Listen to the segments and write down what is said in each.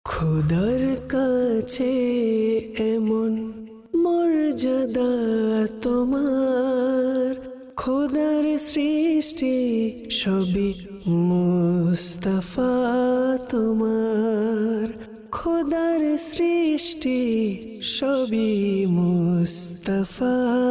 খোদার কাছে এমন মর্যাদা তোমার, খোদার সৃষ্টি সবই মুস্তাফা তোমার, খোদার সৃষ্টি সবই মুস্তাফা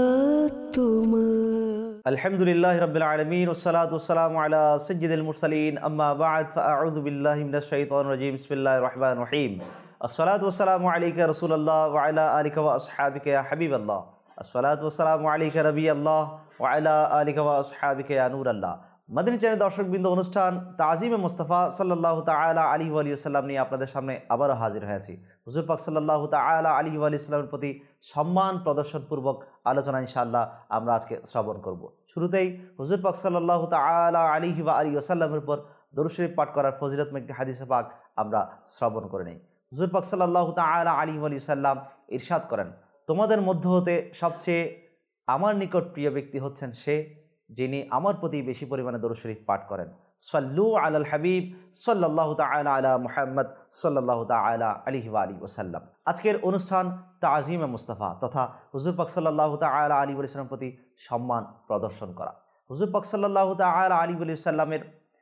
তোমার। আলহামদুলিল্লাহি রাব্বিল আলামিন ওয়াসসালাতু ওয়াসসালামু আলা সাইয়্যিদিল মুরসালিন আম্মা বা'দ ফাআউযু বিল্লাহি মিনাশ শাইতানির রাজীম বিসমিল্লাহির রহমানির রহিম। আসসালাতু ওয়াসসালামু আলাইকা ইয়া রাসূলুল্লাহ ওয়া আলা আলিকা ওয়া আসহাবিকা ইয়া হাবিবাল্লাহ। আসসালাতু ওয়াসসালামু আলাইকা নবিয়াল্লাহ ওয়া আলা আলিকা ওয়া আসহাবিকা ইয়া নূরাল্লাহ। মাদানী চ্যানেল দর্শকবৃন্দ, অনুষ্ঠান তাজিমে মুস্তাফা সাল্লাল্লাহু তাআলা আলাইহি ওয়া সাল্লাম নিয়ে আপনাদের সামনে আবারও হাজির হয়েছি। হুজুর পাক সাল্লাল্লাহু তাআলা আলাইহি ওয়া সাল্লামের প্রতি সম্মান প্রদর্শনপূর্বক আলোচনা ইনশাআল্লাহ আমরা আজকে শ্রবণ করব। শুরুতেই হুজুর পাক সাল্লাল্লাহু তাআলা আলাইহি ওয়া সাল্লামের উপর দরুদ শরীফ পাঠ করার ফজিলতময় একটি হাদিসে পাক আমরা শ্রবণ করে নেই। হুজুর পাক সাল্লাল্লাহু তাআলা আলাইহি ওয়া সাল্লাম ইরশাদ করেন, তোমাদের মধ্য হতে সবচেয়ে আমার নিকট প্রিয় ব্যক্তি হচ্ছেন সে যিনি আমার প্রতি বেশি পরিমাণে দরুদ শরীফ পাঠ করেন। সাল্লু আলাল হাবিব সাল্লাল্লাহু তাআলা আলা মুহাম্মদ সাল্লাল্লাহু তাআলা আলাইহি ওয়া সাল্লাম। আজকের অনুষ্ঠান তাজিমে মুস্তাফা তথা হুজুর পাক সাল্লাল্লাহু তাআলা আলাইহি ওয়া সাল্লামের প্রতি সম্মান প্রদর্শন করা। হুজুর পাক সাল্লাল্লাহু তাআলা আলাইহি ওয়া সাল্লামের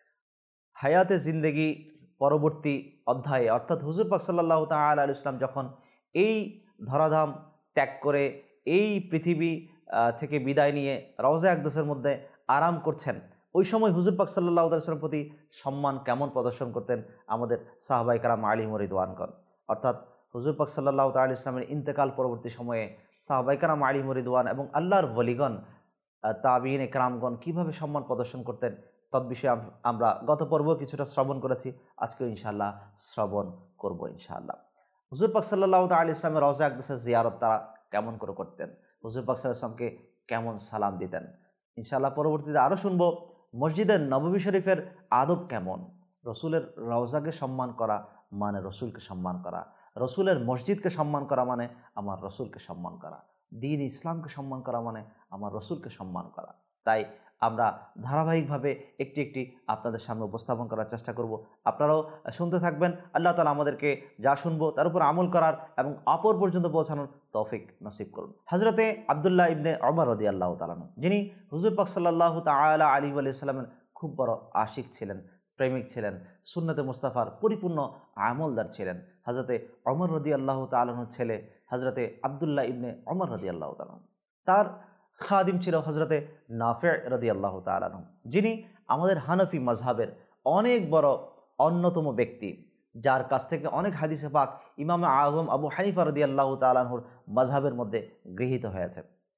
হায়াতে জিন্দেগি পরবর্তী অধ্যায়ে, অর্থাৎ হুজুর পাক সাল্লাল্লাহু তাআলা আলাইহি ওয়া সাল্লাম যখন এই ধরাধাম ত্যাগ করে এই পৃথিবী থেকে বিদায় নিয়ে রওজা আকদাসের মধ্যে আরাম করছেন, ওই সময় হুজুর পাক সাল্লাল্লাহু আলাইহি ওয়াসাল্লামের প্রতি সম্মান কেমন প্রদর্শন করতেন আমাদের সাহাবায়ে কেরাম আলাইহিম রিদওয়ানগণ। অর্থাৎ হুজুর পাক সাল্লাল্লাহু তাআলা আলাইহি ওয়াসাল্লামের ইন্তেকাল পরবর্তী সময়ে সাহাবায়ে কেরাম আলাইহিম রিদওয়ান এবং আল্লাহর ওলিগণ তাবিঈনে কেরামগণ কীভাবে সম্মান প্রদর্শন করতেন তদ্বিষয়ে আমরা গত পর্ব কিছুটা শ্রবণ করেছি, আজকেও ইনশাআল্লাহ শ্রবণ করব ইনশাআল্লাহ। হুজুর পাক সাল্লাল্লাহু তাআলা আলাইহি ওয়াসাল্লামের রওজা আকদাসের জিয়ারত তারা কেমন করে করতেন, হুজুর পাক সাল্লাল্লাহু আলাইহি ওয়াসাল্লামকে কেমন সালাম দিতেন ইনশাআল্লাহ পরবর্তীতে আরও শুনব। মসজিদের নববী শরীফের আদব কেমন, রসুলের রওজাকে সম্মান করা মানে রসুলকে সম্মান করা, রসুলের মসজিদকে সম্মান করা মানে আমার রসুলকে সম্মান করা, দ্বীন ইসলামকে সম্মান করা মানে আমার রসুলকে সম্মান করা। তাই আমরা ধারাবাহিকভাবে একটি একটি আপনাদের সামনে উপস্থাপন করার চেষ্টা করব। আপনারাও শুনতে থাকবেন। আল্লাহ তাআলা আমাদেরকে যা শুনবো তার উপর আমল করার এবং অপর পর্যন্ত পৌঁছানোর তৌফিক নসিব করুন। হযরতে আব্দুল্লাহ ইবনে ওমর রাদিয়াল্লাহু তাআলা আনহু, যিনি হুজুর পাক সাল্লাল্লাহু তাআলা আলাইহি ওয়া সাল্লামের খুব বড় আশিক ছিলেন, প্রেমিক ছিলেন, সুন্নতে মুস্তাফার পরিপূর্ণ আমলদার ছিলেন। হযরতে ওমর রাদিয়াল্লাহু তাআলা আনহুর ছেলে হযরতে আব্দুল্লাহ ইবনে ওমর রাদিয়াল্লাহু তাআলা, তার খাদিম ছিল হযরতে নাফে' রাদিয়াল্লাহু তাআলা আনহু, যিনি আমাদের হানাফি মাযহাবের অনেক বড় অন্যতম ব্যক্তি, যার কাছ থেকে অনেক হাদিসে পাক ইমাম আযম আবু হানিফা রাদিয়াল্লাহু তাআলা আনহুর মাযহাবের মধ্যে গৃহীত হয়েছে।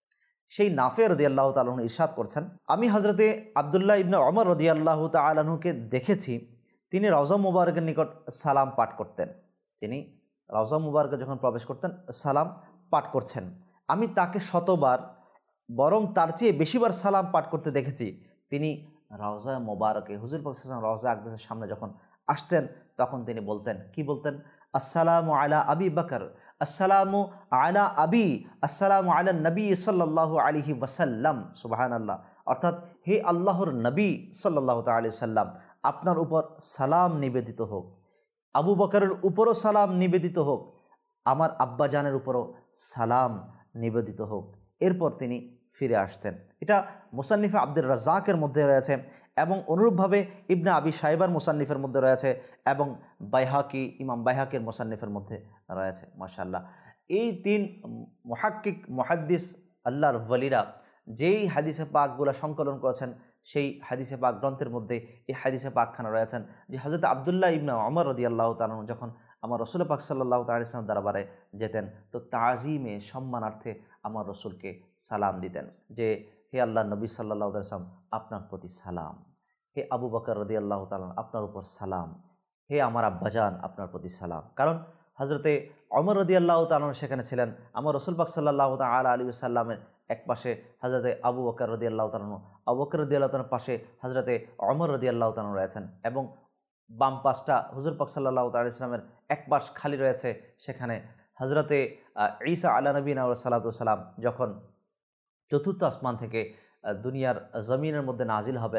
সেই নাফে' রাদিয়াল্লাহু তাআলা আনহু ইরশাদ করছেন, আমি হযরতে আব্দুল্লাহ ইবনে ওমর রাদিয়াল্লাহু তাআলা আনহুকে দেখেছি, তিনি রওজা মুবারকের নিকট সালাম পাঠ করতেন। তিনি রওজা মুবারকে যখন প্রবেশ করতেন সালাম পাঠ করছেন। আমি তাকে শতবার বরং তার চেয়ে বেশিবার সালাম পাঠ করতে দেখেছি। তিনি রওজা মোবারকে হুজুর পাক সাল্লাল্লাহু আলাইহি ওয়াসাল্লাম রওজা আকদাসের সামনে যখন আসতেন তখন তিনি বলতেন, কি বলতেন? আসসালামু আলা আবি বকর, আসসালামু আলা আবি, আসসালামু আলা নবী সাল্লাল্লাহু আলাইহি ওয়াসাল্লাম। সুবহানাল্লাহ। অর্থাৎ হে আল্লাহর নবী সাল্লাল্লাহু তাআলা আলাইহি ওয়াসাল্লাম, আপনার উপর সালাম নিবেদিত হোক, আবু বকরের উপরও সালাম নিবেদিত হোক, আমার আব্বাজানের উপরও সালাম নিবেদিত হোক। এরপর তিনি ফিরে আসতেন। এটা মুসান্নিফে আব্দুর রাজ্জাকের মধ্যে রয়েছে এবং অনুরূপভাবে ইবনে আবি শাইবার মুসান্নিফের মধ্যে রয়েছে এবং বাইহাকি, ইমাম বাইহাকির মুসান্নিফের মধ্যে রয়েছে। মাশাআল্লাহ, এই তিন মুহাক্কিক মুহাদ্দিস আল্লাহর ওয়ালিরা যেই হাদিসে পাকগুলো সংকলন করেছেন সেই হাদিসে পাক গ্রন্থের মধ্যে এই হাদিসে পাকখানা রয়েছেন যে হযরত আব্দুল্লাহ ইবনে ওমর রাদিয়াল্লাহু তাআলা যখন আমার রসুল পাক সাল্লাল্লাহু তাআলা আলাইহি ওয়াসাল্লাম দরবারে যেতেন তো তাজিমে সম্মানার্থে আমার রসুলকে সালাম দিতেন যে হে আল্লাহ নবী সাল্লাল্লাহু আলাইহি ওয়াসাল্লাম, আপনার প্রতি সালাম, হে আবু বকর রাদিয়াল্লাহু তাআলা আপনার উপর সালাম, হে আমার আব্বাজান আপনার প্রতি সালাম। কারণ হযরতে ওমর রাদিয়াল্লাহু তাআলা সেখানে ছিলেন, আমার রসুল পাক সাল্লাল্লাহু তাআলা আলাইহি ওয়াসাল্লামের এক পাশে হযরতে আবু বকর রাদিয়াল্লাহু তাআলা, আবু বকর রাদিয়াল্লাহু তাআলার পাশে হযরতে ওমর রাদিয়াল্লাহু তাআলা রয়েছেন এবং বাম পাশটা হুজুর পাক সাল্লাল্লাহু তাআলা আলাইহি ওয়াসাল্লামের এক পাশ খালি রয়েছে। সেখানে হযরতে ঈসা আলা নবিনা ওয়া সালাতু ওয়া সালাম যখন চতুর্থ আসমান থেকে দুনিয়ার জমিনের মধ্যে নাজিল হবেন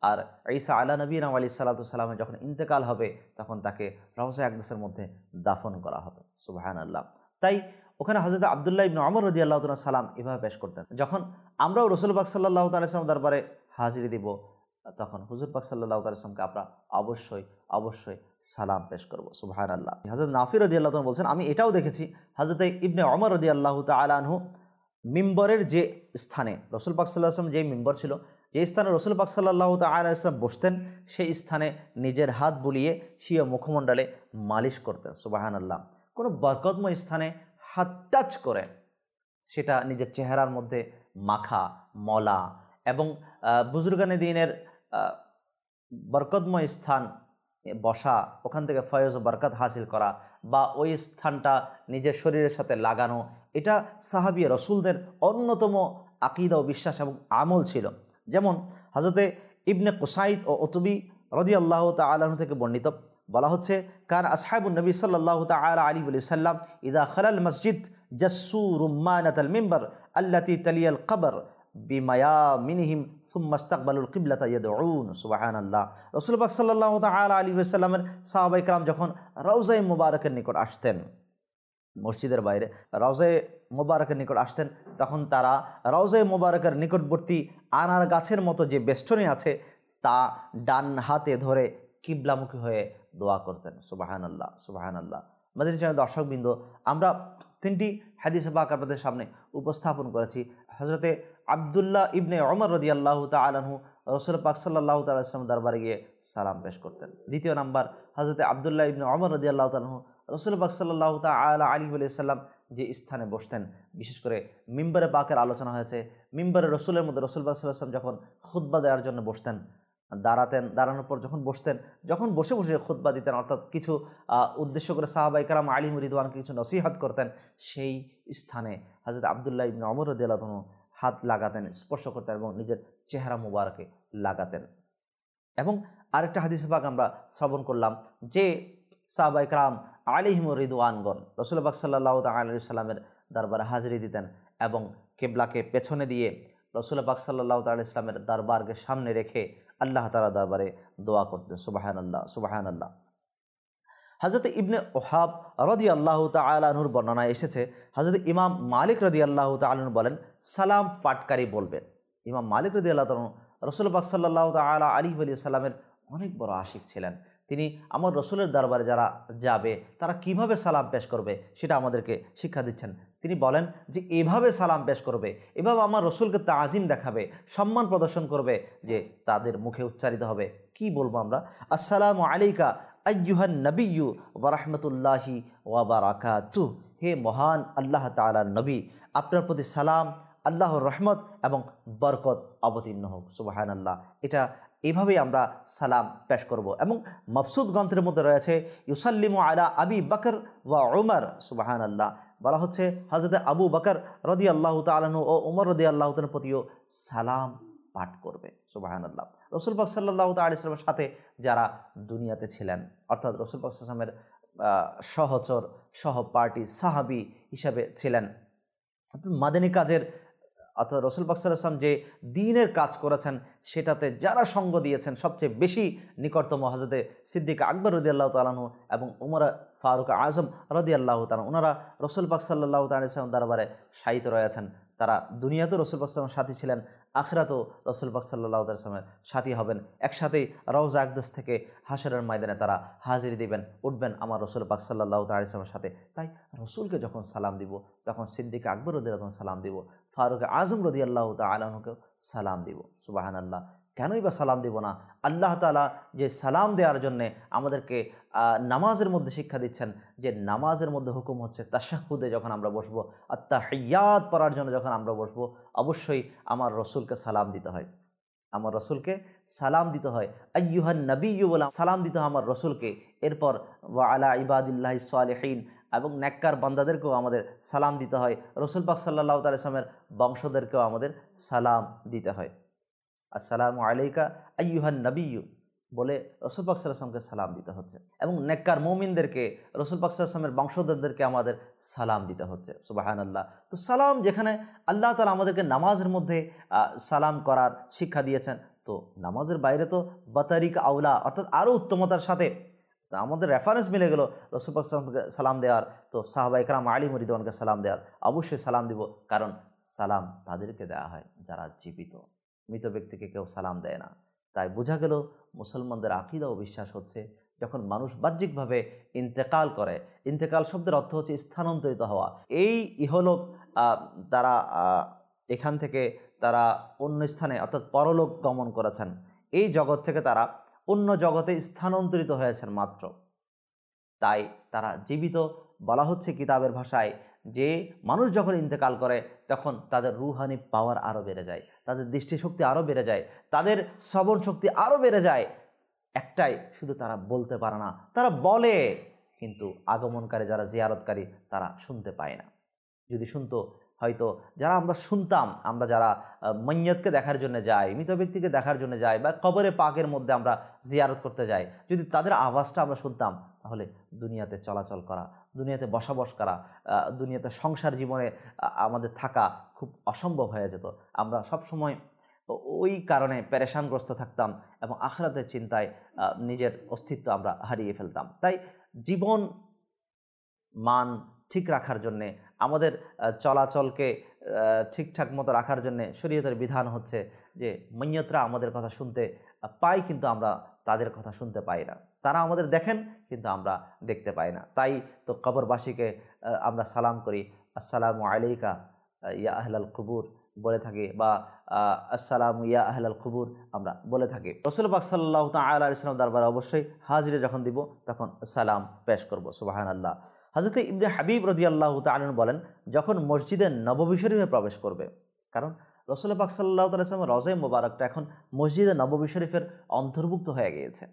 আর ঈসা আলা নবীনা আলাইহিস সালাতু সালামের যখন ইন্তেকাল হবে তখন তাকে রওজা আকদাসের মধ্যে দাফন করা হবে। সুবহানাল্লাহ। তাই ওখানে হযরত আব্দুল্লাহ ইবনে ওমর রাদিয়াল্লাহু তাআলা সালাম এভাবে পেশ করতেন। যখন আমরাও রাসূল পাক সাল্লাল্লাহু তাআলা সাল্লামের দরবারে হাজিরি দিব তখন হুজুর পাক সাল্লাল্লাহু তাআলা সাল্লামকে আমরা অবশ্যই সালাম পেশ করব। সুবহানাল্লাহ। হযরত নাফি রাদিয়াল্লাহু তাআলা বলছেন, আমি এটাও দেখেছি হযরত ইবনে ওমর রাদিয়াল্লাহু তাআলা আনহু মিম্বরের যে স্থানে রাসূল পাক সাল্লাল্লাহু আলাইহি ওয়াসাল্লাম যে মিম্বর ছিল, যে স্থানে রাসূল পাক সাল্লাল্লাহু তাআলা আলাইহি ওয়াসাল্লাম বসতেন, সেই স্থানে নিজের হাত বুলিয়ে স্বীয় মুখমণ্ডলে মালিশ করতেন। সুবহানাল্লাহ। কোনো বরকতময় স্থানে হাত টাচ করে সেটা নিজের চেহারার মধ্যে মাখা, মলা এবং বুজুর্গানে দিনের বরকতময় স্থান বসা, ওখান থেকে ফয়েজ ও বরকত হাসিল করা বা ওই স্থানটা নিজের শরীরের সাথে লাগানো, এটা সাহাবী রাসূলদের অন্যতম আকীদা ও বিশ্বাস এবং আমল ছিল। যেমন হযরতে ইবনে কুসাইদ ও উতবী রাদিয়াল্লাহু তাআলা আনহু থেকে বর্ণিত, বলা হচ্ছে, কান আসহাবুন নবী সাল্লাল্লাহু তাআলা আলাইহি ওয়া সাল্লাম ইযা খালাল মসজিদ জাসসু রুম্মানাতাল মিম্বার আল্লাতী তালিয়াল কবর বিমায়ামিনহিম সুম্মা ইসতাকবালুল কিবলাতা ইয়াদউন। সুবহানাল্লাহ। রাসূল পাক সাল্লাল্লাহু তাআলা আলাইহি ওয়া সাল্লামের সাহাবায়ে কেরাম যখন রওজায়ে মুবারাকের নিকট আসতেন, মসজিদের বাইরে রওজায়ে মুবারাকের নিকট আসতেন, তখন তারা রওজায়ে মুবারাকের নিকটবর্তী আনার গাছের মতো যে বেষ্টনী আছে তা ডান হাতে ধরে কিবলামুখী হয়ে দোয়া করতেন। সুবহানাল্লাহ, সুবহানাল্লাহ। মাদানী চ্যানেল দর্শকবৃন্দ, আমরা 3টি হাদিস পাক আপনাদের সামনে উপস্থাপন করেছি। হযরতে আব্দুল্লাহ ইবনে ওমর রাদিয়াল্লাহু তাআলা আনহু রাসূল পাক সাল্লাল্লাহু তাআলা সাল্লামের দরবারে গিয়ে সালাম পেশ করতেন। দ্বিতীয় নাম্বার, হযরতে আব্দুল্লাহ ইবনে ওমর রাদিয়াল্লাহু তাআলা আনহু রাসূল পাক সাল্লাল্লাহু তাআলা আলাইহি ওয়া সাল্লাম যে স্থানে বসতেন, বিশেষ করে মিম্বরে পাকের আলোচনা হয়েছে, মিম্বরে রাসূলের মধ্যে রাসূল পাক সাল্লাল্লাহু আলাইহি ওয়া সাল্লাম যখন খুতবা দেওয়ার জন্য বসতেন, দাঁড়ানোর পর যখন বসতেন, যখন বসে খুতবা দিতেন, অর্থাৎ কিছু উদ্দেশ্য করে সাহাবায়ে কেরাম আলিম রিদওয়ানকে কিছু নসিহত করতেন, সেই স্থানে হযরত আব্দুল্লাহ ইবনে ওমর রাদিয়াল্লাহু তাআলা হাত লাগাতেন, স্পর্শ করতেন এবং নিজের চেহারা মুবারকে লাগাতেন। এবং আরেকটা হাদিস পাক আমরা শ্রবণ করলাম যে সাহাবায়ে কেরাম আলাইহিম রিদওয়ানগণ রাসূল পাক সাল্লাল্লাহু তাআলা আলাইহি ওয়াসাল্লামের দরবারে হাজিরি দিতেন এবং কিবলাকে পেছনে দিয়ে রাসূল পাক সাল্লাল্লাহু তাআলা আলাইহি ওয়াসাল্লামের দরবারকে সামনে রেখে আল্লাহ তাআলা দরবারে দোয়া করতেন। সুবহানাল্লাহ, সুবহানাল্লাহ। হযরত ইবনে ওহাব রাদিয়াল্লাহু তাআলা আনহুর বর্ণনায় এসেছে, হযরত ইমাম মালিক রাদিয়াল্লাহু তাআলা আনহু বলেন, সালাম পাঠকারী বলবেন। ইমাম মালিক রাদিয়াল্লাহু তাআলা রাসূল পাক সাল্লাল্লাহু তাআলা আলাইহি ওয়া সাল্লামের অনেক বড় আশিক ছিলেন। তিনি আমার রসুলের দরবারে যারা যাবে তারা কিভাবে সালাম পেশ করবে সেটা আমাদেরকে শিক্ষা দিচ্ছেন। তিনি বলেন যে এভাবে সালাম পেশ করবে, এভাবে আমার রসুলকে তাজিম দেখাবে, সম্মান প্রদর্শন করবে, যে তাদের মুখে উচ্চারিত হবে। কি বলবো আমরা? আসসালামু আলাইকা আইয়ুহান নবিয়্যু ওয়া রাহমাতুল্লাহি ওয়া বারাকাতুহু। হে মহান আল্লাহ তাআলার নবী, আপনার প্রতি সালাম, আল্লাহর রহমত এবং বরকত অবতীর্ণ হোক। সুবহানাল্লাহ। এটা এইভাবেই আমরা সালাম পেশ করব। এবং মবসুদ গ্রন্থের মধ্যে রয়েছে ইউসাল্লিমু আলা আবি বকর ওয়া উমর। সুবহানাল্লাহ। বলা হচ্ছে হযরত আবু বকর রাদিয়াল্লাহু তাআলা আনহু ও উমর রাদিয়াল্লাহু তাআলার প্রতিও সালাম পাঠ করবে। সুবহানাল্লাহ। রাসূল পাক সাল্লাল্লাহু তাআলা আলাইহি ওয়াসাল্লামের সাথে যারা দুনিয়াতে ছিলেন, অর্থাৎ রাসূল পাক সাল্লাল্লাহু আলাইহি ওয়াসাল্লামের সহচর, সহপাঠী, সাহাবী হিসাবে ছিলেন, মাদানী কাজের অর্থাৎ রাসূল পাক সাল্লাল্লাহু আলাইহি ওয়াসাল্লাম যে দ্বীনের কাজ করেছেন সেটাতে যারা সঙ্গ দিয়েছেন সবচেয়ে বেশি নিকটতম হযরতে সিদ্দিক আকবর রাদিয়াল্লাহু তাআলা আনহু এবং উমর ফারুক আজম রাদিয়াল্লাহু তাআলা, ওনারা রাসূল পাক সাল্লাল্লাহু তাআলা আলাইহি ওয়াসাল্লাম দরবারে শায়িত রয়েছেন। তারা দুনিয়াতেও রাসূল পাক সাল্লাল্লাহু আলাইহি ওয়াসাল্লামের সাথী ছিলেন, আখিরাতেও রাসূল পাক সাল্লাল্লাহু আলাইহি ওয়াসাল্লামের সাথী হবেন। একসাথেই রওজা আকদাস থেকে হাশরের ময়দানে তারা হাজিরি দিবেন, উঠবেন আমার রাসূল পাক সাল্লাল্লাহু তাআলা আলাইহি ওয়াসাল্লামের সাথে। তাই রাসূলকে যখন সালাম দিব তখন সিদ্দিক আকবর রাদিয়াল্লাহু তাআলা সালাম দিব, ফারুক আজম রাদিয়াল্লাহু তাআলা আনহুকেও সালাম দিব। সুবহানাল্লাহ। কেনই বা সালাম দিব না? আল্লাহ তাআলা যে সালাম দেওয়ার জন্যে আমাদেরকে নামাজের মধ্যে শিক্ষা দিচ্ছেন, যে নামাজের মধ্যে হুকুম হচ্ছে তাশাহুদে যখন আমরা বসবো, আত-তাহিয়াত পড়ার জন্য যখন আমরা বসবো, অবশ্যই আমার রসুলকে সালাম দিতে হয়। আমার রসুলকে সালাম দিতে হয়, আইয়ুহান নবিয়্যু বলে সালাম দিতে হয় আমার রসুলকে। এরপর ওয়া আলা ইবাদিল্লাহি সালিহিন এবং নেককার বান্দাদেরকেও আমাদের সালাম দিতে হয়। রাসূল পাক সাল্লাল্লাহু তাআলা সাল্লামের বংশধরকেও আমাদের সালাম দিতে হয়। আসসালামু আলাইকা আইয়ুহান নবিয়্যু বলে রাসূল পাক সাল্লাল্লাহু আলাইহি ওয়াসাল্লামকে সালাম দিতে হচ্ছে। এবং নেককার মুমিনদেরকে, রাসূল পাক সাল্লাল্লাহু আলাইহি ওয়াসাল্লামের বংশধরদেরকে আমাদের সালাম দিতে হচ্ছে। সুবহানাল্লাহ। তো সালাম যেখানে আল্লাহ তাআলা আমাদেরকে নামাজের মধ্যে সালাম করার শিক্ষা দিয়েছেন, তো নামাজের বাইরে তো বাতারিক আউলা, অর্থাৎ আরও উত্তমতার সাথে তো আমাদের রেফারেন্স মিলে গেল রাসূল পাক সাল্লাল্লাহু আলাইহি ওয়াসাল্লামকে সালাম দেওয়ার, তো সাহাবা ইকরাম আলী রিদওয়ানকে সালাম দেওয়ার, অবশ্যই সালাম দিব, কারণ সালাম তাদেরকে দেওয়া হয় যারা জীবিত, মৃত ব্যক্তিকে কেউ সালাম দেয় না। তাই বোঝা গেল মুসলমানদের আকীদা ও বিশ্বাস হচ্ছে যখন মানুষ বাহ্যিকভাবে ইন্তেকাল করে, ইন্তেকাল শব্দের অর্থ হচ্ছে স্থানান্তরিত হওয়া, এই ইহলোক তারা এখান থেকে তারা অন্য স্থানে অর্থাৎ পরলোক গমন করেছেন, এই জগৎ থেকে তারা অন্য জগতে স্থানান্তরিত হয়েছেন মাত্র, তাই তারা জীবিত। বলা হচ্ছে কিতাবের ভাষায় যে মানুষ যখন ইন্তেকাল করে তখন তাদের রুহানি পাওয়ার আরও বেড়ে যায়, তাদের দৃষ্টিশক্তি আরও বেড়ে যায়, তাদের শ্রবণ শক্তি আরও বেড়ে যায়। একটাই শুধু তারা বলতে পারে না, তারা বলে, কিন্তু আগমনকারী যারা জিয়ারতকারী তারা শুনতে পায় না। যদি শুনতো হয়তো যারা আমরা শুনতাম, আমরা যারা মাইয়াতকে দেখার জন্য যাই, মৃত ব্যক্তিকে দেখার জন্য যাই, বা কবরে পাকের মধ্যে আমরা জিয়ারত করতে যাই, যদি তাদের আওয়াজটা আমরা শুনতাম তাহলে দুনিয়াতে চলাচল করা, দুনিয়াতে বসবাস করা, দুনিয়াতে সংসার জীবনে আমাদের থাকা খুব অসম্ভব হয়ে যেত। আমরা সবসময় ওই কারণে পেরেশানগ্রস্ত থাকতাম এবং আখিরাতের চিন্তায় নিজের অস্তিত্ব আমরা হারিয়ে ফেলতাম। তাই জীবন মান ঠিক রাখার জন্যে, আমাদের চলাচলকে ঠিকঠাক মতো রাখার জন্যে শরীয়তের বিধান হচ্ছে যে মাইয়াতরা আমাদের কথা শুনতে পাই, কিন্তু আমরা তাদের কথা শুনতে পাই না। তারা আমাদের দেখেন কিন্তু আমরা দেখতে পাই না। তাই তো কবরবাসীকে আমরা সালাম করি, আসসালামু আলাইকা ইয়া আহলাল কুবুর বলে থাকি, বা আসসালামু ইয়া আহলাল কুবুর আমরা বলে থাকি। রাসূল পাক সাল্লাল্লাহু তাআলা আলাইহি ওয়াসাল্লাম দরবারে অবশ্যই হাজিরে যখন দিব তখন সালাম পেশ করব। সুবহানাল্লাহ। হযরত ইবনে হাবিব রাদিয়াল্লাহু তাআলা আনহু বলেন, যখন মসজিদে নববী শরীফে প্রবেশ করবে, কারণ রাসূল পাক সাল্লাল্লাহু তাআলা ওয়াসাল্লাম রওজায়ে মুবারকটা এখন মসজিদে নববী শরীফের অন্তর্ভুক্ত হয়ে গিয়েছে।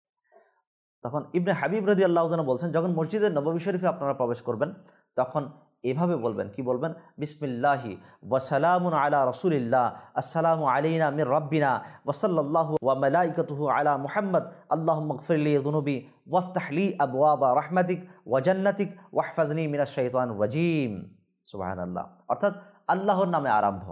তখন ইবনে হাবিব রাদিয়াল্লাহু তাআলা বলছেন, যখন মসজিদে নববী শরীফে আপনারা প্রবেশ করবেন তখন এভাবে বলবেন, কি বলবেন? বিসমিল্লাহি ওয়া সালামুন আলা রাসূলিল্লাহ, আসসালামু আলাইনা মির রাব্বিনা ওয়া সাল্লাল্লাহু ওয়া মালাইকাতুহু আলা মুহাম্মদ, আল্লাহুম্মা গফির লি যুনুবি ওয়াফতাহ লি আবওয়াবা রাহমাতিক ওয়া জান্নাতিক ওয়াহফাযনি মিনাশ শাইতানির রাজীম। সুবহানাল্লাহ। অর্থাৎ আল্লাহর নামে আরম্ভ,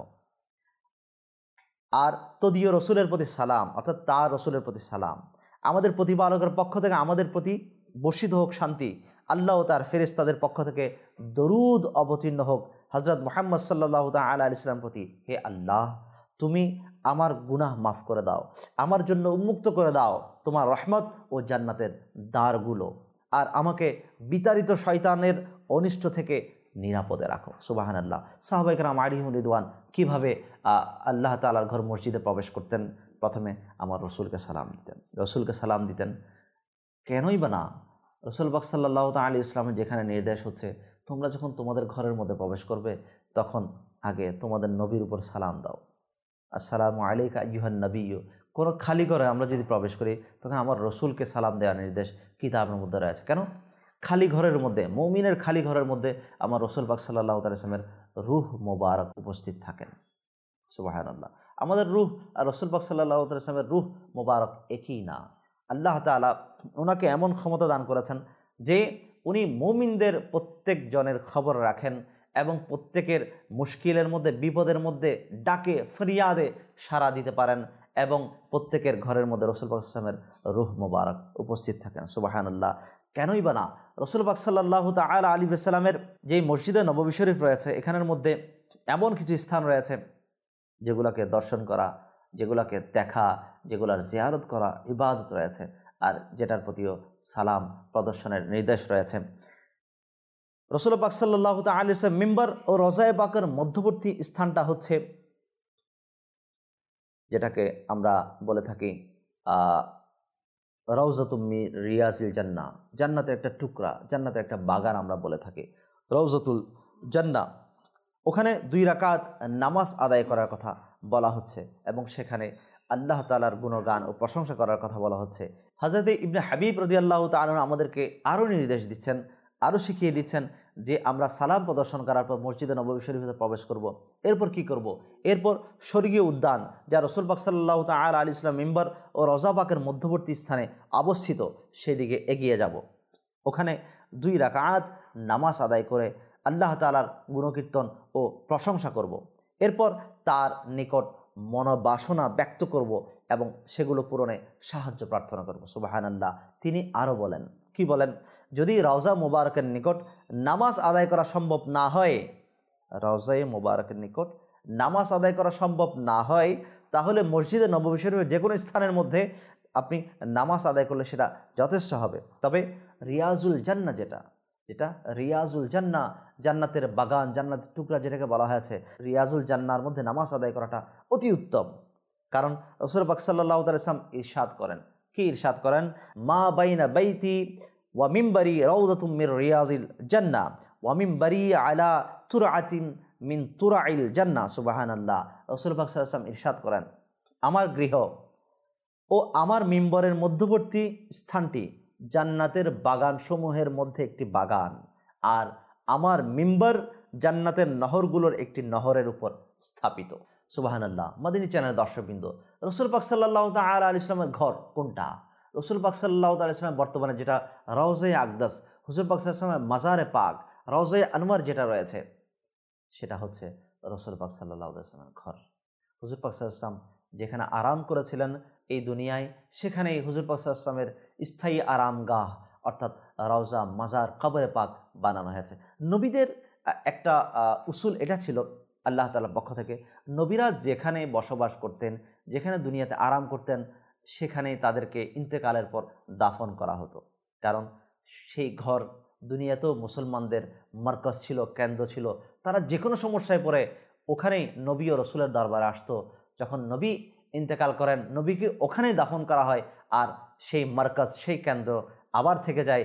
আর তদীয় রসুলের প্রতি সালাম, অর্থাৎ তার রসুলের প্রতি সালাম, আমাদের প্রতিপালকের পক্ষ থেকে আমাদের প্রতি বর্ষিত হোক শান্তি, আল্লাহ ও তার ফেরেশতাদের পক্ষ থেকে দরুদ অবতীর্ণ হোক হযরত মুহাম্মদ সাল্লাল্লাহু তাআলা আলাইহি ওয়াসাল্লাম প্রতি। হে আল্লাহ, তুমি আমার গুনাহ মাফ করে দাও, আমার জন্য উন্মুক্ত করে দাও তোমার রহমত ও জান্নাতের দ্বারগুলো, আর আমাকে বিতাড়িত শয়তানের অনিষ্ট থেকে নিরাপদে রাখো। সুবহানাল্লাহ। সাহাবায়ে কেরাম আলাইহিম রিদওয়ান কীভাবে আল্লাহ তাআলার ঘর মসজিদে প্রবেশ করতেন? প্রথমে আমার রসুলকে সালাম দিতেন, রসুলকে সালাম দিতেন। কেনই বা না? রাসূল পাক সাল্লাল্লাহু তাআলা আলাইহি ওয়াসাল্লামের যেখানে নির্দেশ হচ্ছে, তোমরা যখন তোমাদের ঘরের মধ্যে প্রবেশ করবে তখন আগে তোমাদের নবীর উপর সালাম দাও, আসসালামু আলাইকা আইয়ুহান নবিয়্যু। কোনো খালি ঘরে আমরা যদি প্রবেশ করি তখন আমার রসুলকে সালাম দেওয়ার নির্দেশ কিতাবের মধ্যে রয়েছে। কেন? খালি ঘরের মধ্যে, মুমিনের খালি ঘরের মধ্যে আমার রসুল পাক সাল্লাল্লাহু তাআলা আলাইহি ওয়াসাল্লামের রূহ মোবারক উপস্থিত থাকেন। সুবহানাল্লাহ। আমাদের রূহ আর রসুল পাক সাল্লাল্লাহু তাআলা আলাইহি ওয়াসাল্লামের রূহ মোবারক একই না। আল্লাহ তাআলা ওনাকে এমন ক্ষমতা দান করেছেন যে উনি মুমিনদের প্রত্যেক জনের খবর রাখেন এবং প্রত্যেকের মুশকিলের মধ্যে, বিপদের মধ্যে ডাকে ফরিয়াদে সাড়া দিতে পারেন, এবং প্রত্যেকের ঘরের মধ্যে রাসূল পাক সাল্লাল্লাহু আলাইহি ওয়াসাল্লামের রূহ মোবারক উপস্থিত থাকেন। সুবহানাল্লাহ। কেনই বা না? রাসূল পাক সাল্লাল্লাহু তাআলা আলাইহি ওয়াসাল্লামের যেই মসজিদে নববী শরীফ রয়েছে, এখানের মধ্যে এমন কিছু স্থান রয়েছে যেগুলোকে দর্শন করা, যেগুলোকে দেখা, যেগুলোর জিয়ারত করা ইবাদত রয়েছে, আর যেটার প্রতিও সালাম প্রদর্শনের নির্দেশ রয়েছে। রাসূল পাক সাল্লাল্লাহু তাআলা আলাইহি ওয়াসাল্লাম মিম্বার ও রওজায়ে পাকের মধ্যবর্তী স্থানটা হচ্ছে, যেটাকে আমরা বলে থাকি রওজাতুম মিন রিয়াজিল জান্নাহ, জান্নাতের একটা টুকরা, জান্নাতের একটা বাগান আমরা বলে থাকি রওজাতুল জান্নাহ। ওখানে 2 রাকাত নামাজ আদায় করার কথা বলা হচ্ছে এবং সেখানে আল্লাহ তাআলার গুণগান ও প্রশংসা করার কথা বলা হচ্ছে। হযরত ইবনে হাবিব রাদিয়াল্লাহু তাআলা আমাদেরকে আরও নির্দেশ দিচ্ছেন, আরও শিখিয়ে দিচ্ছেন যে আমরা সালাম প্রদর্শন করার পর মসজিদে নববী শরীফে প্রবেশ করব। এরপর কি করব? এরপর স্বর্গীয় উদ্যান, যা রাসূল পাক সাল্লাল্লাহু তাআলা আলাইহি ওয়াসাল্লাম মিম্বার ও রওজা পাকের মধ্যবর্তী স্থানে অবস্থিত, সেদিকে এগিয়ে যাব। ওখানে 2 রাকাত নামাজ আদায় করে আল্লাহ তাআলার গুণকীর্তন ও প্রশংসা করব। এরপর তার নিকট মনোবাসনা ব্যক্ত করব এবং সেগুলো পূরণে সাহায্য প্রার্থনা করব। সুবহানাল্লাহ। তিনি আরও বলেন, কি বলেন, যদি রওজা মুবারকের নিকট নামাজ আদায় করা সম্ভব না হয়, রওজায়ে মুবারকের নিকট নামাজ আদায় করা সম্ভব না হয়, তাহলে মসজিদে নববী শরীফের যে কোনো স্থানের মধ্যে আপনি নামাজ আদায় করলে সেটা যথেষ্ট হবে। তবে রিয়াজুল জান্নাহ যেটা রিয়াজুল জান্নাহ, জান্নাতের বাগান, জান্নাতের টুকরা যেটাকে বলা হয়েছে, রিয়াজুল জান্নাহর মধ্যে নামাজ আদায় করাটা অতি উত্তম। কারণ রাসূল পাক সাল্লাল্লাহু আলাইহি ওয়াসাল্লাম ইরশাদ করেন, কি ইরশাদ করেন, মা বাইনা বাইতি ওয়া মিম্বারি রাউদাতুম মির রিয়াজিল জান্নাহ ওয়া মিম্বারি আলা তুরআতিন মিন তুরাইল জান্নাহ। সুবহানাল্লাহ। রাসূল পাক সাল্লাল্লাহু আলাইহি ওয়াসাল্লাম ইরশাদ করেন, আমার গৃহ ও আমার মিম্বরের মধ্যবর্তী স্থানটি জান্নাতের বাগানসমূহের মধ্যে একটি বাগান, আর আমার মিম্বর জান্নাতের নহরগুলোর একটি নহরের উপর স্থাপিত। সুবহানাল্লাহ। মাদানী চ্যানেল দর্শকবৃন্দ, রাসূল পাক সাল্লাল্লাহু তাআলা আলাইহি ওয়াসাল্লামের ঘর কোনটা? রাসূল পাক সাল্লাল্লাহু তাআলা আলাইহি ওয়াসাল্লাম বর্তমানে যেটা রওজায়ে আকদাস, হুজুর পাক সাল্লাল্লাহু আলাইহি ওয়াসাল্লামের মাজারে পাক, রওজায়ে আনওয়ার যেটা রয়েছে, সেটা হচ্ছে রাসূল পাক সাল্লাল্লাহু আলাইহি ওয়াসাল্লামের ঘর। হুজুর পাক সাল্লাল্লাহু আলাইহি ওয়াসাল্লাম যেখানে আরাম করেছিলেন এই দুনিয়ায়, সেখানেই হুজুর পাক সাল্লাল্লাহু আলাইহি ওয়াসাল্লামের স্থায়ী আরামগাহ অর্থাৎ রওজা, মাজার, কবরে পাক বানানো হয়েছে। নবীদের একটা উসুল এটা ছিল আল্লাহ তাআলার পক্ষ থেকে, নবীরা যেখানে বসবাস করতেন, যেখানে দুনিয়াতে আরাম করতেন, সেখানেই তাদেরকে ইন্তেকালের পর দাফন করা হতো। কারণ সেই ঘর দুনিয়াতেও মুসলমানদের মার্কাজ ছিল, কেন্দ্র ছিল। তারা যে কোনো সমস্যায় পড়ে ওখানেই নবী ও রসুলের দরবারে আসতো। যখন নবী ইন্তেকাল করেন, নবীকে ওখানেই দাফন করা হয়, আর সেই মার্কাজ, সেই কেন্দ্র আবার থেকে যায়,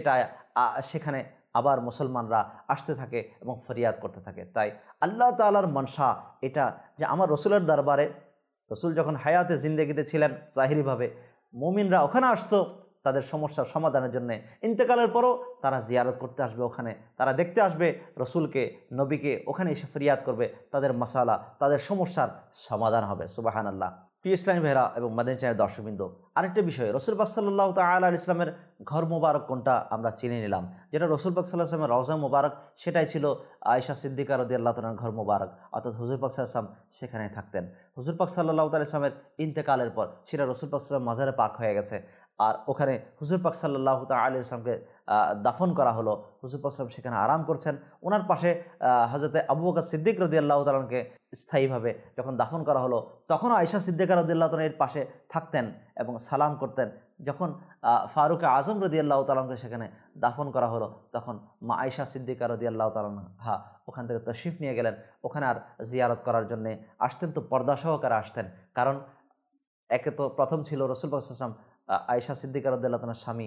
সেখানে আবার মুসলমানরা আসতে থাকে এবং ফরিয়াদ করতে থাকে। তাই আল্লাহ তাআলার মনসা এটা যে আমার রসুলের দরবারে, রসুল যখন হায়াতে জিন্দেগিতে ছিলেন জাহিরিভাবে, মুমিনরা ওখানে আসতো তাদের সমস্যার সমাধানের জন্য। ইন্তেকালের পরও তারা জিয়ারত করতে আসবে, ওখানে তারা দেখতে আসবে রসুলকে, নবীকে, ওখানে এসে ফরিয়াদ করবে, তাদের মাসালা, তাদের সমস্যার সমাধান হবে। সুবহানাল্লাহ। প্রিয় ইসলামী ভাইরা এবং মাদানী চ্যানেলের দর্শকবৃন্দ, আরেকটা বিষয়, রাসূল পাক সাল্লাল্লাহু তাআলা আলাইহি ওয়াসাল্লামের ঘর মোবারক কোনটা আমরা চিনে নিলাম। যেটা রাসূল পাক সাল্লাল্লাহু আলাইহি ওয়াসাল্লামের রওজা মোবারক, সেটাই ছিল আয়েশা সিদ্দিকা রাদিয়াল্লাহু তাআলার ঘর মোবারক, অর্থাৎ হুজুর পাক সাল্লাল্লাহু আলাইহি ওয়াসাল্লাম সেখানে থাকতেন। হুজুর পাক সাল্লাল্লাহু আলাইহি ওয়াসাল্লামের ইন্তেকালের পর সেটা রাসূল পাক সাল্লাল্লাহু আলাইহি ওয়াসাল্লাম মাজারে পাক হয়ে গেছে, আর ওখানে হুজুর পাক সাল্লাল্লাহু তাআলা আলাইহি ওয়াসাল্লামকে দাফন করা হলো। হুজুর পাক সাল্লাল্লাহু আলাইহি ওয়াসাল্লাম সেখানে আরাম করছেন। ওনার পাশে হযরতে আবু বকর সিদ্দিক রাদিয়াল্লাহু তাআলাকে স্থায়ীভাবে যখন দাফন করা হলো, তখন আয়েশা সিদ্দিকা রাদিয়াল্লাহু তাআলা এর পাশে থাকতেন এবং সালাম করতেন। যখন ফারুক আজম রাদিয়াল্লাহু তাআলাকে সেখানে দাফন করা হলো, তখন মা আয়েশা সিদ্দিকা রাদিয়াল্লাহু তাআলা ওখান থেকে তাশরিফ নিয়ে গেলেন। ওখানে আর জিয়ারত করার জন্য আসতেন তো পর্দা সহকারে আসতেন। কারণ একে তো প্রথম ছিল রাসূল পাক সাল্লাল্লাহু আলাইহি ওয়াসাল্লাম, আয়েশা সিদ্দিকা রাদিয়াল্লাহু তাআলার স্বামী,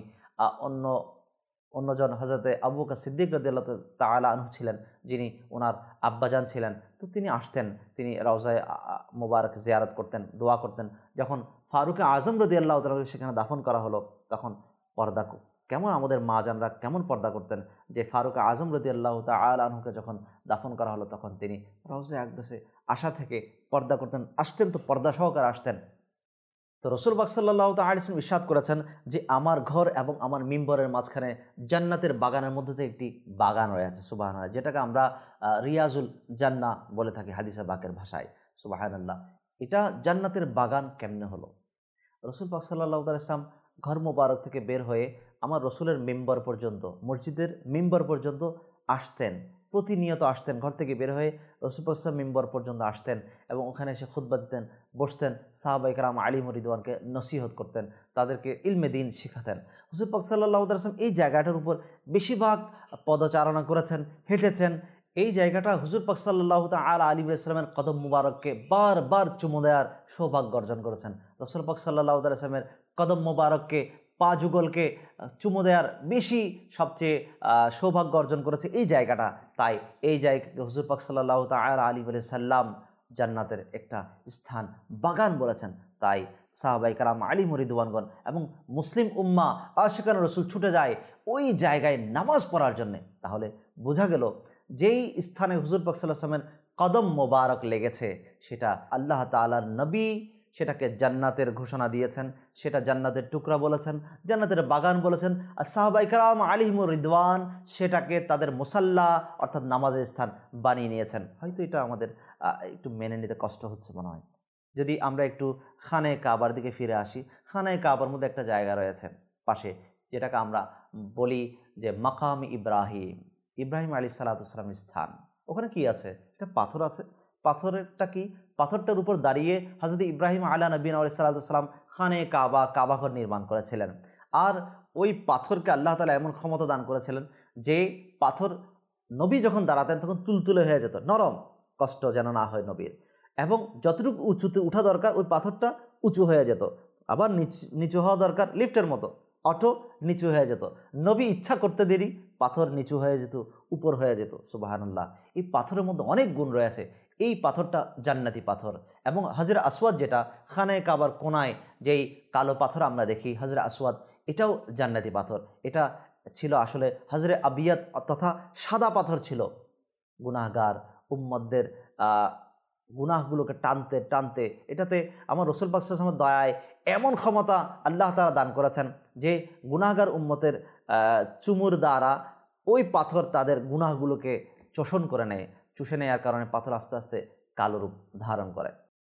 অন্যজন হযরতে আবু বকর সিদ্দিক রাদিয়াল্লাহু তাআলা আনহু ছিলেন, যিনি ওনার আব্বাজান ছিলেন। তো তিনি আসতেন, তিনি রওজায়ে মুবারক জিয়ারত করতেন, দোয়া করতেন। যখন ফারুক আজম রাদিয়াল্লাহু তাআলাকে সেখানে দাফন করা হলো, তখন পর্দা, কেমন আমাদের মা জানরা কেমন পর্দা করতেন, যে ফারুক আজম রাদিয়াল্লাহু তাআলা আনহুকে যখন দাফন করা হলো, তখন তিনি রওজায়ে আকদাসে আসা থেকে পর্দা করতেন, আসতেন তো পর্দা সহকারে আসতেন। তো রাসূল পাক সাল্লাল্লাহু তাআলা আলাইহি ওয়াসাল্লাম ইরশাদ করেছেন যে আমার ঘর এবং আমার মিম্বরের মাঝখানে জান্নাতের বাগানের মধ্যে থেকে একটি বাগান রয়েছে। সুবহানাল্লাহ। যেটাকে আমরা রিয়াজুল জান্নাহ বলে থাকি হাদিসে পাকের ভাষায়। সুবহানাল্লাহ। এটা জান্নাতের বাগান কেমনে হলো? রাসূল পাক সাল্লাল্লাহু তাআলা আলাইহি ওয়াসাল্লাম ঘর মোবারক থেকে বের হয়ে আমার রসুলের মিম্বর পর্যন্ত, মসজিদের মিম্বর পর্যন্ত আসতেন, প্রতিনিয়ত আসতেন। ঘর থেকে বের হয়ে রাসূল পাক সাল্লাল্লাহু আলাইহি ওয়াসাল্লাম মিম্বর পর্যন্ত আসতেন এবং ওখানে এসে খুতবা দিতেন, বসতেন, সাহাবায়ে কেরাম আলিম রিদওয়ানকে নসিহত করতেন, তাদেরকে ইলমে দ্বীন শিখাতেন। রাসূল পাক সাল্লাল্লাহু আলাইহি ওয়াসাল্লাম এই জায়গাটার উপর বেশিরভাগ পদচারণা করেছেন, হেঁটেছেন। এই জায়গাটা হুজুর পাক সাল্লাল্লাহু তাআলা আলাইহি ওয়াসাল্লামের কদম মুবারককে বারবার চুমু দেওয়ার সৌভাগ্য অর্জন করেছেন। রাসূল পাক সাল্লাল্লাহু আলাইহি ওয়াসাল্লামের কদম মুবারককে, পা যুগলকে চুমু দেওয়ার বেশি সবচেয়ে সৌভাগ্য অর্জন করেছে এই জায়গাটা। তাই এই জায়গাকে হুজুর পাক সাল্লাল্লাহু তাআলা আলাইহি ওয়াসাল্লাম জান্নাতের একটা স্থান, বাগান বলেছেন। তাই সাহাবায়ে কেরাম আলিম রিদওয়ানগণ এবং মুসলিম উম্মাহ আশিকানে রাসূল ছুটে যায় ওই জায়গায় নামাজ পড়ার জন্যে। তাহলে বোঝা গেল যেই স্থানে হুজুর পাক সাল্লাল্লাহু আলাইহি ওয়াসাল্লামের কদম মোবারক লেগেছে, সেটা আল্লাহ তাআলার নবী সেটাকে জান্নাতের ঘোষণা দিয়েছেন, সেটা জান্নাতের টুকরা বলেছেন, জান্নাতের বাগান বলেছেন। আর সাহাবায়ে কেরাম আলাইহিমুর রিদওয়ান সেটাকে তাদের মুসাল্লা অর্থাৎ নামাজের স্থান বানিয়ে নিয়েছেন। হয়তো এটা আমাদের একটু মেনে নিতে কষ্ট হচ্ছে মনে হয়। যদি আমরা একটু খানে কাবার দিকে ফিরে আসি, খানে কাবার মধ্যে একটা জায়গা রয়েছে পাশে, যেটাকে আমরা বলি যে মাকাম ইব্রাহিম, ইব্রাহিম আলাইহিস সালামের স্থান। ওখানে কি আছে? একটা পাথর আছে। পাথরটা কি? পাথরটার উপর দাঁড়িয়ে হযরত ইব্রাহিম আলা নবীনা আলাইহিস সালাম খানে কাবাঘর নির্মাণ করেছিলেন। আর ওই পাথরকে আল্লাহ তাআলা এমন ক্ষমতা দান করেছিলেন যে পাথর নবী যখন দাঁড়াতেন তখন তুলতুলে হয়ে যেত, নরম, কষ্ট যেন না হয় নবীর। এবং যতটুকু উঁচুতে উঠা দরকার ওই পাথরটা উঁচু হয়ে যেত, আবার নিচু হওয়া দরকার লিফটের মতো, অটো নিচু হয়ে যেত। নবী ইচ্ছা করতে দেরি পাথর নিচু হয়ে যেত, উপর হয়ে যেত। সুবহানাল্লাহ। এই পাথরের মধ্যে অনেক গুণ রয়েছে। এই পাথরটা জান্নাতি পাথর। এবং হাজরে আসওয়াদ, যেটা খানে কাবার কোনায় যেই কালো পাথর আমরা দেখি হাজরে আসওয়াদ, এটাও জান্নাতি পাথর। এটা ছিল আসলে হাজরে আবিয়াত তথা সাদা পাথর ছিল। গুনাহগার উম্মতদের গুনাহগুলোকে টানতে টানতে, এটাতে আমার রাসূল পাক সাল্লাল্লাহু আলাইহি ওয়াসাল্লামের দয়ায় এমন ক্ষমতা আল্লাহ তাআলা দান করেছেন যে গুনাহগার উম্মতের চুমুর দ্বারা ওই পাথর তাদের গুনাহগুলোকে চোষণ করে নেয়। চুষে নেওয়ার কারণে পাথর আস্তে আস্তে কালো রূপ ধারণ করে।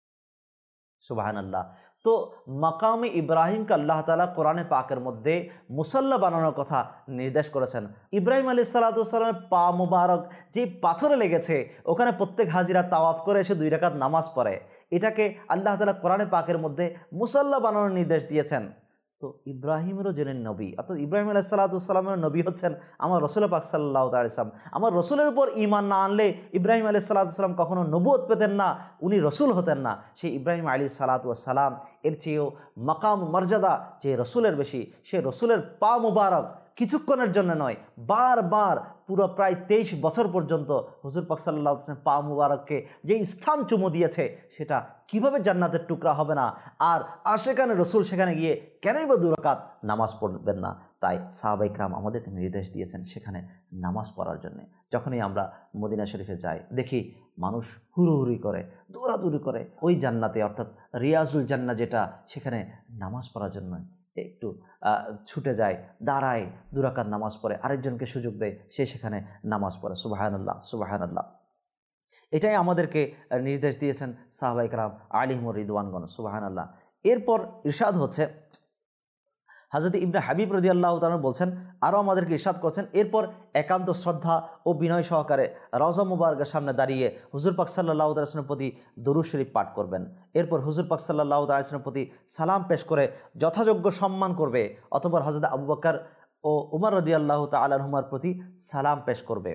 সুবহানাল্লাহ। তো মাকামে ইব্রাহিমকে আল্লাহ তাআলা কোরআনে পাকের মধ্যে মুসাল্লা বানানোর কথা নির্দেশ করেছেন। ইব্রাহিম আলাইহিস সালামের পা মুবারক যে পাথরে লেগেছে, ওখানে প্রত্যেক হাজিরা তাওয়াফ করে এসে 2 রাকাত নামাজ পড়ে। এটাকে আল্লাহ তাআলা কোরআনে পাকের মধ্যে মুসাল্লা বানানোর নির্দেশ দিয়েছেন। তো ইব্রাহিমেরও যিনি নবী, অর্থাৎ ইব্রাহিম আলাইহিস সালামের নবী হচ্ছেন আমার রাসূল পাক সাল্লাল্লাহু আলাইহি ওয়াসাল্লাম। আমার রাসূলের উপর ঈমান না আনলে ইব্রাহিম আলাইহিস সালাম কখনো নবুয়ত পেতেন না, উনি রাসূল হতেন না। সেই ইব্রাহিম আলাইহিস সালাম এর চেয়েও মাকাম মর্যাদা যে রাসূলের বেশি, সে রাসূলের পা মুবারক কিছুক্ষণের জন্য নয়, বারবার পুরো প্রায় 23 বছর পর্যন্ত হুজুর পাক সাল্লাল্লাহু আলাইহি ওয়াসাল্লাম পা মুবারককে যে স্থান চুমু দিয়েছে, সেটা কিভাবে জান্নাতের টুকরা হবে না? আর সেখানে রসুল সেখানে গিয়ে কেনই বা 2 রাকাত নামাজ পড়বেন না? তাই সাহাবায়ে কেরাম আমাদেরকে নির্দেশ দিয়েছেন সেখানে নামাজ পড়ার জন্য। যখনই আমরা মদিনা শরীফে যাই, দেখি মানুষ হুড়োহুড়ি করে, দৌড়াদৌড়ি করে ওই জান্নাতে, অর্থাৎ রিয়াজুল জান্নাহ যেটা, সেখানে নামাজ পড়ার জন্য একটু ছুটে যায়, দাঁড়ায়, 2 রাকাত নামাজ পড়ে, আরেকজনকে সুযোগ দেয়, সে সেখানে নামাজ পড়ে। সুবহানাল্লাহ, সুবহানাল্লাহ। এটাই আমাদেরকে নির্দেশ দিয়েছেন সাহাবায়ে কেরাম আলাইহিমুর রিদওয়ানগণ। সুবহানাল্লাহ। এরপর ইরশাদ হচ্ছে, হযরত ইবনে হাবিব রাদিয়াল্লাহু তাআলা বলছেন, আরও আমাদেরকে ইরশাদ করছেন, এরপর একান্ত শ্রদ্ধা ও বিনয় সহকারে রওজা মুবারকের সামনে দাঁড়িয়ে হুজুর পাক সাল্লাল্লাহু আলাইহি ওয়াসাল্লামের প্রতি দরুদ শরীফ পাঠ করবেন। এরপর হুজুর পাক সাল্লাল্লাহু আলাইহি ওয়াসাল্লামের প্রতি সালাম পেশ করে যথাযোগ্য সম্মান করবে। অতঃপর হযরত আবু বকর ও উমর রাদিয়াল্লাহু তাআলা আনহুমার প্রতি সালাম পেশ করবে।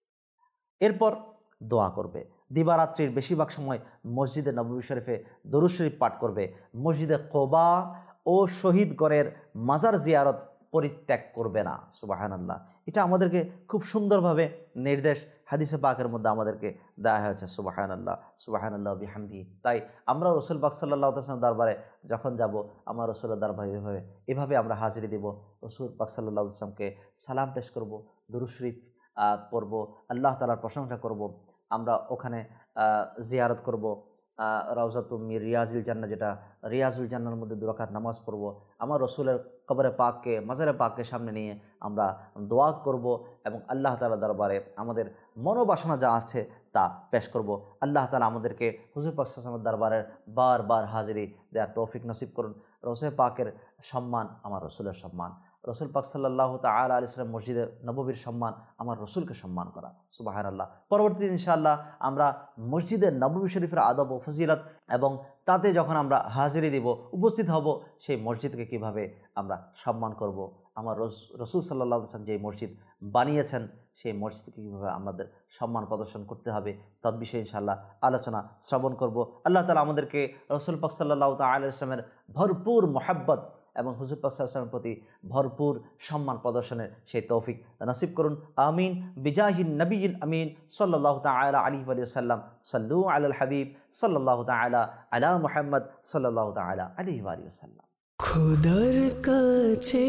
এরপর দোয়া করবে। দিবারাত্রির বেশিরভাগ সময় মসজিদে নববী শরীফে দরুদ শরীফ পাঠ করবে। মসজিদে কোবা ও শহীদগড়ের মাজার জিয়ারত পরিত্যাগ করবে না। সুবহানাল্লাহ। এটা আমাদেরকে খুব সুন্দরভাবে নির্দেশ হাদিসে পাকের মধ্যে আমাদেরকে দেওয়া হয়েছে। সুবহানাল্লাহ, সুবহানাল্লাহ বিহামদিহি। তাই আমরা রাসূল পাক সাল্লাল্লাহু আলাইহি ওয়াসাল্লাম দরবারে যখন যাব, আমরা রাসূলের দরবারে এভাবে আমরা হাজিরি দেব। রাসূল পাক সাল্লাল্লাহু আলাইহি ওয়াসাল্লামকে সালাম পেশ করব, দরুদ শরীফ পড়ব, আল্লাহ তাআলার প্রশংসা করব। আমরা ওখানে জিয়ারত করব, রাউজাতুম মির রিয়াজিল জান্নাহ, যেটা রিয়াজুল জান্নাহর মধ্যে 2 রাকাত নামাজ পড়ব। আমার রসুলের কবরে পাককে, মাজারে পাককে সামনে নিয়ে আমরা দোয়া করব এবং আল্লাহ তাআলার দরবারে আমাদের মনোবাসনা যা আছে তা পেশ করব। আল্লাহ তাআলা আমাদেরকে হুজুর পাক সাল্লাল্লাহু আলাইহি ওয়াসাল্লামের দরবারে বারবার হাজিরি দেওয়ার তৌফিক নসিব করুন। রসুল পাকের সম্মান আমার রসুলের সম্মান, রসুল পাক সাল্লাল্লাহু তাআলা আলাইহি ওয়াসাল্লাম মসজিদে নববীর সম্মান, আমার রসুলকে সম্মান করা। সুবহানাল্লাহ। পরবর্তী ইনশাআল্লাহ আমরা মসজিদে নববী শরীফের আদব ও ফজিলত এবং তাতে যখন আমরা হাজিরি দিব, উপস্থিত হব, সেই মসজিদকে কিভাবে আমরা সম্মান করব, আমার রসুল সাল্লাল্লাহু আলাইহি ওয়াসাল্লাম যে মসজিদ বানিয়েছেন সেই মসজিদকে কীভাবে আমাদের সম্মান প্রদর্শন করতে হবে, তদ্বিষয়ে ইনশাআল্লাহ আলোচনা শ্রবণ করব। আল্লাহ তাআলা আমাদেরকে রসুল পাক সাল্লাল্লাহু তাআলা আলাইহি ওয়াসাল্লামের ভরপুর মহব্বত এবং হুজুর পাক সাল্লাল্লাহু আলাইহি ওয়াসাল্লামের প্রতি ভরপুর সম্মান প্রদর্শনের সেই তৌফিক নসিব করুন। আমিন। বিজাহিন নবিয়িল আমিন সাল্লাল্লাহু তাআলা আলাইহি ওয়া সাল্লাম। সাল্লু আলাল হাবিব সাল্লাল্লাহু তাআলা আলা মুহাম্মদ সাল্লাল্লাহু তাআলা আলাইহি ওয়া সাল্লাম। খোদার কাছে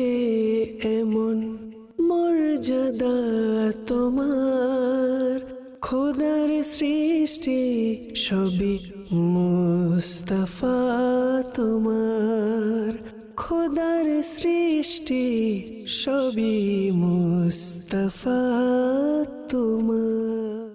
এমন মর্যাদা তোমার, খোদার সৃষ্টি সবই মুস্তাফা তোমার, খোদার সৃষ্টি সবই মুস্তাফা তোমার।